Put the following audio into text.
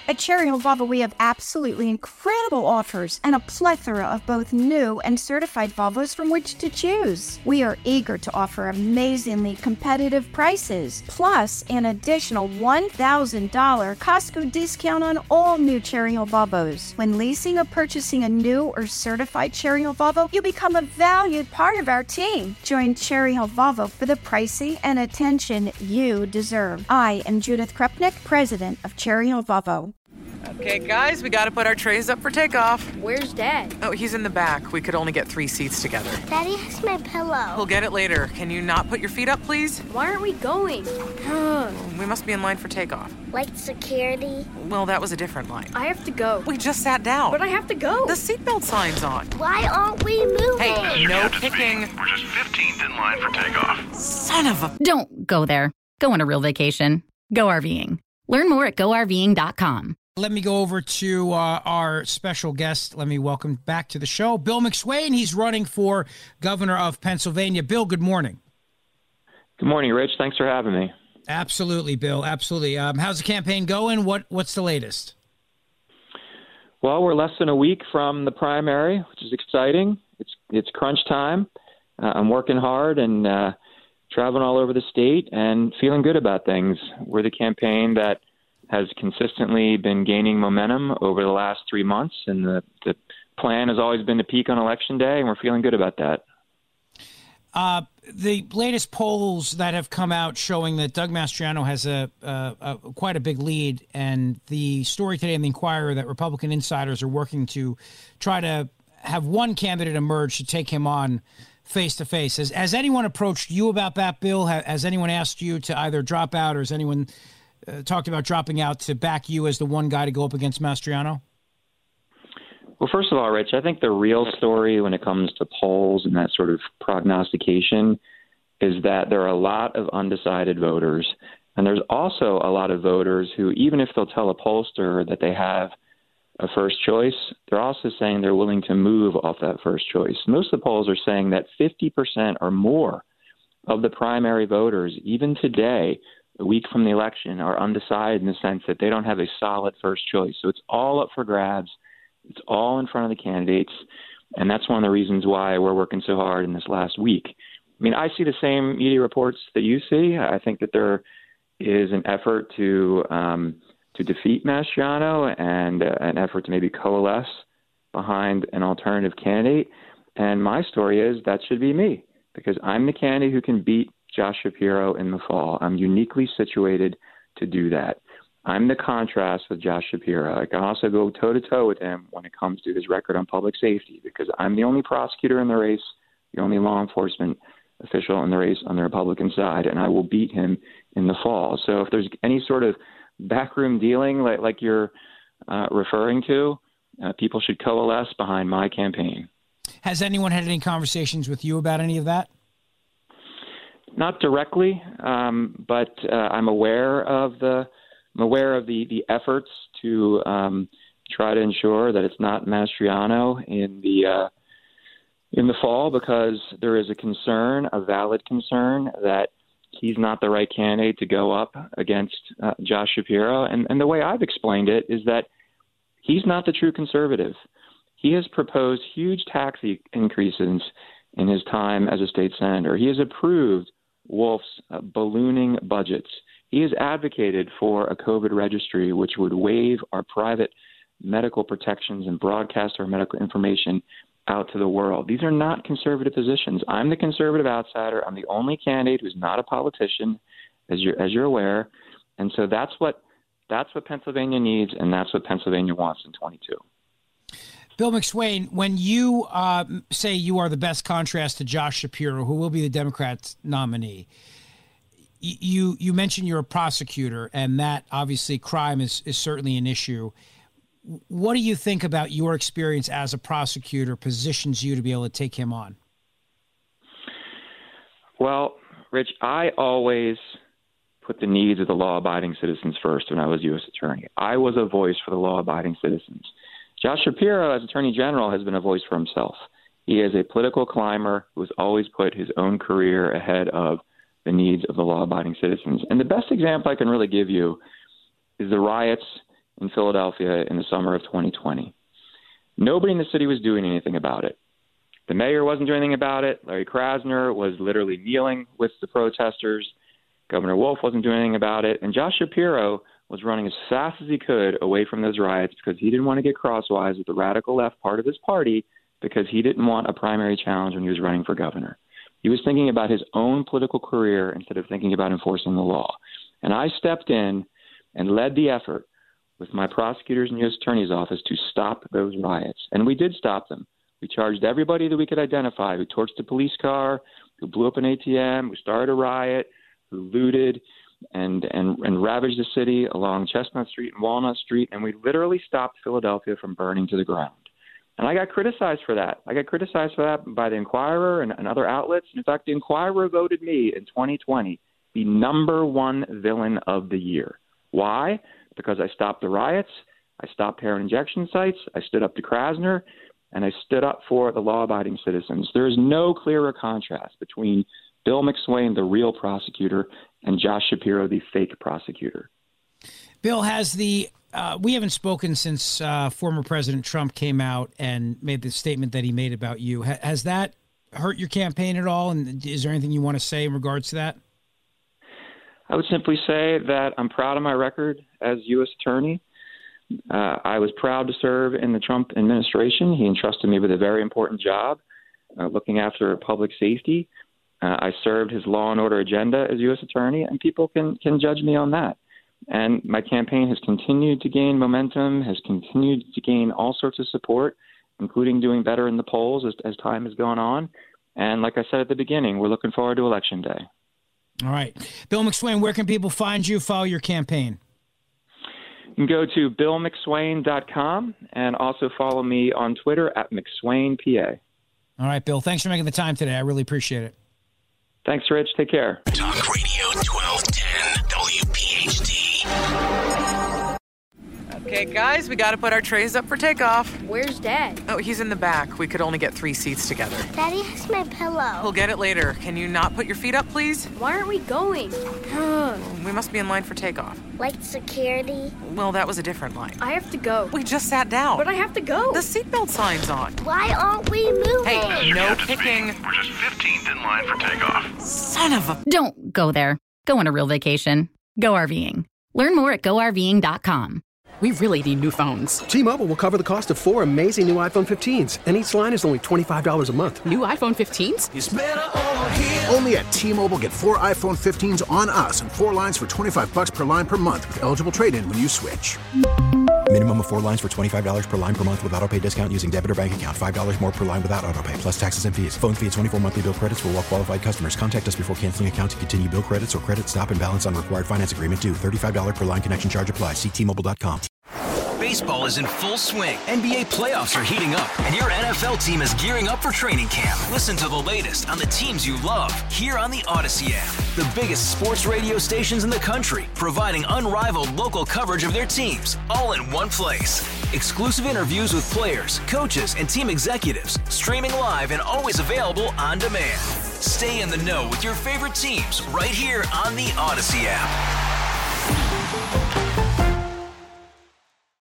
At Cherry Hill Volvo, we have absolutely incredible offers and a plethora of both new and certified Volvos from which to choose. We are eager to offer amazingly competitive prices, plus an additional $1,000 Costco discount on all new Cherry Hill Volvos. When leasing or purchasing a new or certified Cherry Hill Volvo, you become a valued part of our team. Join Cherry Hill Volvo for the pricing and attention you deserve. I am Judith Krupnick, president of Cherry Hill Volvo. Okay, guys, we gotta put our trays up for takeoff. Where's Dad? Oh, he's in the back. We could only get 3 seats together. Daddy has my pillow. We'll get it later. Can you not put your feet up, please? Why aren't we going? We must be in line for takeoff. Like security? Well, that was a different line. I have to go. We just sat down. But I have to go. The seatbelt sign's on. Why aren't we moving? Hey, no picking. We're just 15th in line for takeoff. Son of a... Don't go there. Go on a real vacation. Go RVing. Learn more at GoRVing.com. Let me go over to our special guest. Let me welcome back to the show, Bill McSwain. He's running for governor of Pennsylvania. Bill, good morning. Good morning, Rich. Thanks for having me. Absolutely, Bill. Absolutely. How's the campaign going? What's the latest? Well, we're less than a week from the primary, which is exciting. It's crunch time. I'm working hard and traveling all over the state and feeling good about things. We're the campaign that has consistently been gaining momentum over the last 3 months, and the plan has always been to peak on Election Day, and we're feeling good about that. The latest polls that have come out showing that Doug Mastriano has quite a big lead, and the story today in the Inquirer that Republican insiders are working to try to have one candidate emerge to take him on face-to-face. Has anyone approached you about that, Bill? Has anyone asked you to either drop out, or has anyone talked about dropping out to back you as the one guy to go up against Mastriano? Well, first of all, Rich, I think the real story when it comes to polls and that sort of prognostication is that there are a lot of undecided voters. And there's also a lot of voters who, even if they'll tell a pollster that they have a first choice, they're also saying they're willing to move off that first choice. Most of the polls are saying that 50% or more of the primary voters, even today, a week from the election, are undecided in the sense that they don't have a solid first choice. So it's all up for grabs. It's all in front of the candidates. And that's one of the reasons why we're working so hard in this last week. I mean, I see the same media reports that you see. I think that there is an effort to defeat Mastriano and an effort to maybe coalesce behind an alternative candidate. And my story is that should be me, because I'm the candidate who can beat Josh Shapiro in the fall. I'm uniquely situated to do that. I'm the contrast with Josh Shapiro. I can also go toe-to-toe with him when it comes to his record on public safety, because I'm the only prosecutor in the race, the only law enforcement official in the race on the Republican side, and I will beat him in the fall. So if there's any sort of backroom dealing like you're referring to, people should coalesce behind my campaign. Has anyone had any conversations with you about any of that? Not directly, but I'm aware of the efforts to try to ensure that it's not Mastriano in the fall, because there is a concern, a valid concern, that he's not the right candidate to go up against Josh Shapiro. And the way I've explained it is that he's not the true conservative. He has proposed huge tax increases in his time as a state senator. He has approved Wolf's ballooning budgets. He has advocated for a COVID registry, which would waive our private medical protections and broadcast our medical information out to the world. These are not conservative positions. I'm the conservative outsider. I'm the only candidate who's not a politician, as you're aware. And so that's what Pennsylvania needs, and that's what Pennsylvania wants in 22. Bill McSwain, when you say you are the best contrast to Josh Shapiro, who will be the Democrats' nominee, you mentioned you're a prosecutor, and that obviously crime is certainly an issue. What do you think about your experience as a prosecutor positions you to be able to take him on? Well, Rich, I always put the needs of the law-abiding citizens first when I was U.S. attorney. I was a voice for the law-abiding citizens. Josh Shapiro, as Attorney General, has been a voice for himself. He is a political climber who has always put his own career ahead of the needs of the law-abiding citizens. And the best example I can really give you is the riots in Philadelphia in the summer of 2020. Nobody in the city was doing anything about it. The mayor wasn't doing anything about it. Larry Krasner was literally kneeling with the protesters. Governor Wolf wasn't doing anything about it. And Josh Shapiro was running as fast as he could away from those riots because he didn't want to get crosswise with the radical left part of his party because he didn't want a primary challenge when he was running for governor. He was thinking about his own political career instead of thinking about enforcing the law. And I stepped in and led the effort with my prosecutors and U.S. Attorney's Office to stop those riots. And we did stop them. We charged everybody that we could identify who torched a police car, who blew up an ATM, who started a riot, who looted and ravaged the city along Chestnut Street and Walnut Street. And we literally stopped Philadelphia from burning to the ground. And I got criticized for that. I got criticized for that by the Inquirer and other outlets. In fact, the Inquirer voted me in 2020 the #1 villain of the year. Why? Because I stopped the riots, I stopped heroin injection sites, I stood up to Krasner, and I stood up for the law-abiding citizens. There is no clearer contrast between Bill McSwain, the real prosecutor, and Josh Shapiro, the fake prosecutor. Bill, we haven't spoken since former President Trump came out and made the statement that he made about you. Has that hurt your campaign at all? And is there anything you want to say in regards to that? I would simply say that I'm proud of my record as U.S. Attorney. I was proud to serve in the Trump administration. He entrusted me with a very important job, looking after public safety. I served his law and order agenda as U.S. Attorney, and people can judge me on that. And my campaign has continued to gain momentum, has continued to gain all sorts of support, including doing better in the polls as time has gone on. And like I said at the beginning, we're looking forward to Election Day. All right. Bill McSwain, where can people find you, follow your campaign? You can go to billmcswain.com and also follow me on Twitter at McSwainPA. All right, Bill. Thanks for making the time today. I really appreciate it. Thanks, Rich. Take care. Talk Radio 1210 WPHT. Okay, guys, we got to put our trays up for takeoff. Where's Dad? Oh, he's in the back. We could only get 3 seats together. Daddy has my pillow. We'll get it later. Can you not put your feet up, please? Why aren't we going? We must be in line for takeoff. Like security? Well, that was a different line. I have to go. We just sat down. But I have to go. The seatbelt sign's on. Why aren't we moving? Hey, no kicking. We're just 15th in line for takeoff. Son of a... Don't go there. Go on a real vacation. Go RVing. Learn more at GoRVing.com. We really need new phones. T-Mobile will cover the cost of 4 amazing new iPhone 15s, and each line is only $25 a month. New iPhone 15s? It's better over here. Only at T-Mobile, get 4 iPhone 15s on us and 4 lines for $25 per line per month with eligible trade-in when you switch. Minimum of 4 lines for $25 per line per month with autopay discount using debit or bank account. $5 more per line without autopay, plus taxes and fees. Phone fee at 24 monthly bill credits for well-qualified customers. Contact us before canceling account to continue bill credits or credit stop and balance on required finance agreement due. $35 per line connection charge applies. See T-Mobile.com. Baseball is in full swing. NBA playoffs are heating up, and your NFL team is gearing up for training camp. Listen to the latest on the teams you love here on the Odyssey app. The biggest sports radio stations in the country, providing unrivaled local coverage of their teams, all in one place. Exclusive interviews with players, coaches, and team executives, streaming live and always available on demand. Stay in the know with your favorite teams right here on the Odyssey app.